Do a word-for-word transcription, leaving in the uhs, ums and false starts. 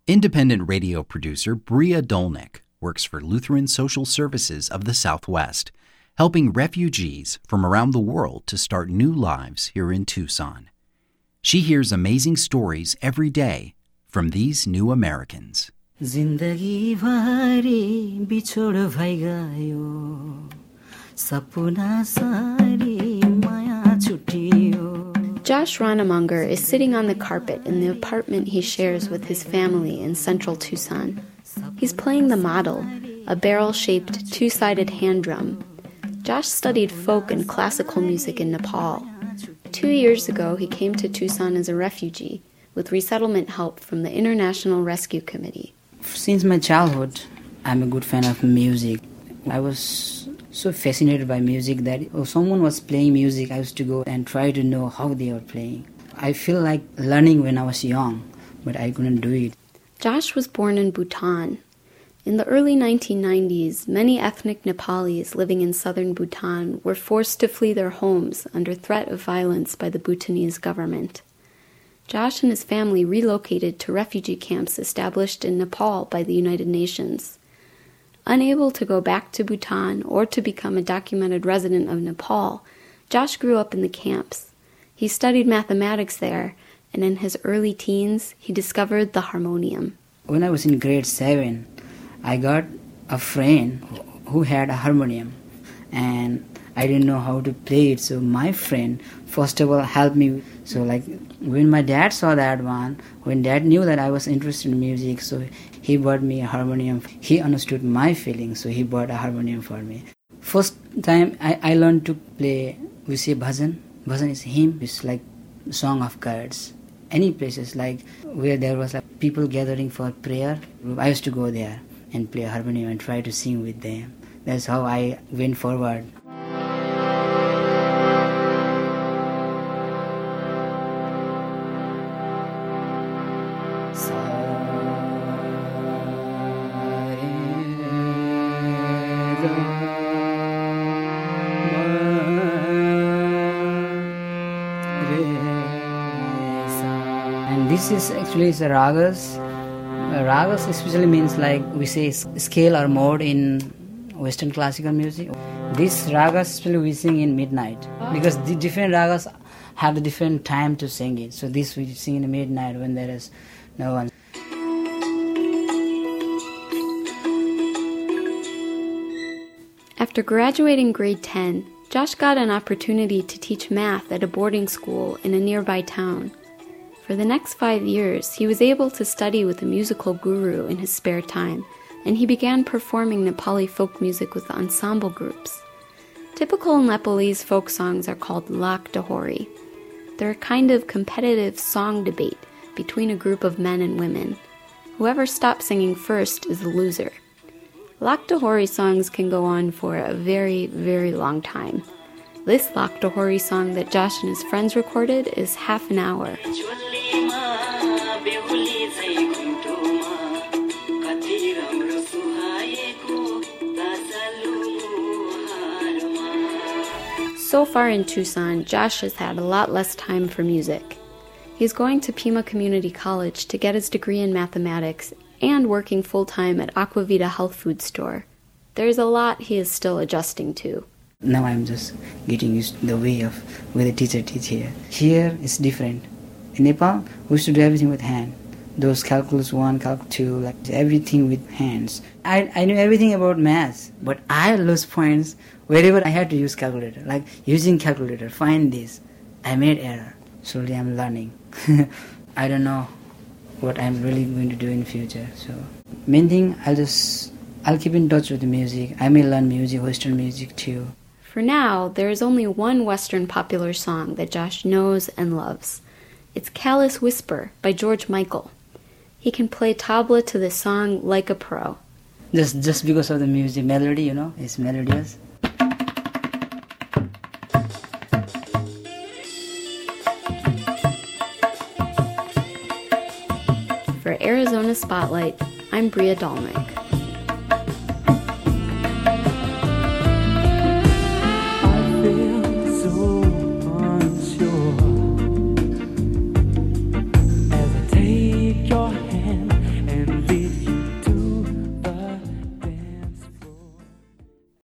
Independent radio producer Bria Dolnick works for Lutheran Social Services of the Southwest, helping refugees from around the world to start new lives here in Tucson. She hears amazing stories every day from these new Americans. जिन्दगी भरि बिछोड भइगयो सपना सारी माया छुटियो. Josh Ronnemunger is sitting on the carpet in the apartment he shares with his family in central Tucson. He's playing the model, a barrel-shaped two-sided hand drum. Josh studied folk and classical music in Nepal. Two years ago, he came to Tucson as a refugee with resettlement help from the International Rescue Committee. Since my childhood, I'm a good fan of music. I was so fascinated by music that if someone was playing music, I used to go and try to know how they were playing. I feel like learning when I was young, but I couldn't do it. Josh was born in Bhutan. In the early nineteen nineties, many ethnic Nepalis living in southern Bhutan were forced to flee their homes under threat of violence by the Bhutanese government. Josh and his family relocated to refugee camps established in Nepal by the United Nations. Unable to go back to Bhutan or to become a documented resident of Nepal, Josh grew up in the camps. He studied mathematics there, and in his early teens, he discovered the harmonium. When I was in grade seven, I got a friend who had a harmonium, and I didn't know how to play it, so my friend, first of all, helped me. So like, when my dad saw that one, when dad knew that I was interested in music, so he bought me a harmonium. He understood my feelings, so he bought a harmonium for me. First time I, I learned to play, we say bhajan. Bhajan is hymn, it's like song of gods. Any places like where there was like people gathering for prayer, I used to go there and play harmonium and try to sing with them. That's how I went forward. And this is actually is a ragas. Uh, ragas especially means like we say scale or mode in Western classical music. This ragas especially we sing in midnight because the different ragas have the different time to sing it. So this we sing in the midnight when there is no one. After graduating grade ten, Josh got an opportunity to teach math at a boarding school in a nearby town. For the next five years, he was able to study with a musical guru in his spare time, and he began performing Nepali folk music with ensemble groups. Typical Nepalese folk songs are called lak dahori. They're a kind of competitive song debate between a group of men and women. Whoever stops singing first is the loser. Lak dahori songs can go on for a very, very long time. This lak dahori song that Josh and his friends recorded is half an hour. So far in Tucson, Josh has had a lot less time for music. He's going to Pima Community College to get his degree in mathematics and working full-time at Aquavita Health Food Store. There's a lot he is still adjusting to. Now I'm just getting used to the way of where the teacher teach here. Here it's different. In Nepal, we used to do everything with hand. Those calculus one, calculus two, like everything with hands. I, I knew everything about math, but I lose points wherever I had to use calculator. Like using calculator, find this. I made error. Slowly I'm learning. I don't know what I'm really going to do in the future. So main thing, I'll just, I'll keep in touch with the music. I may learn music, Western music too. For now, there is only one Western popular song that Josh knows and loves. It's Callous Whisper by George Michael. He can play tabla to this song like a pro. Just, just because of the music, melody, you know, it's melodious. For Arizona Spotlight, I'm Bria Dolnick.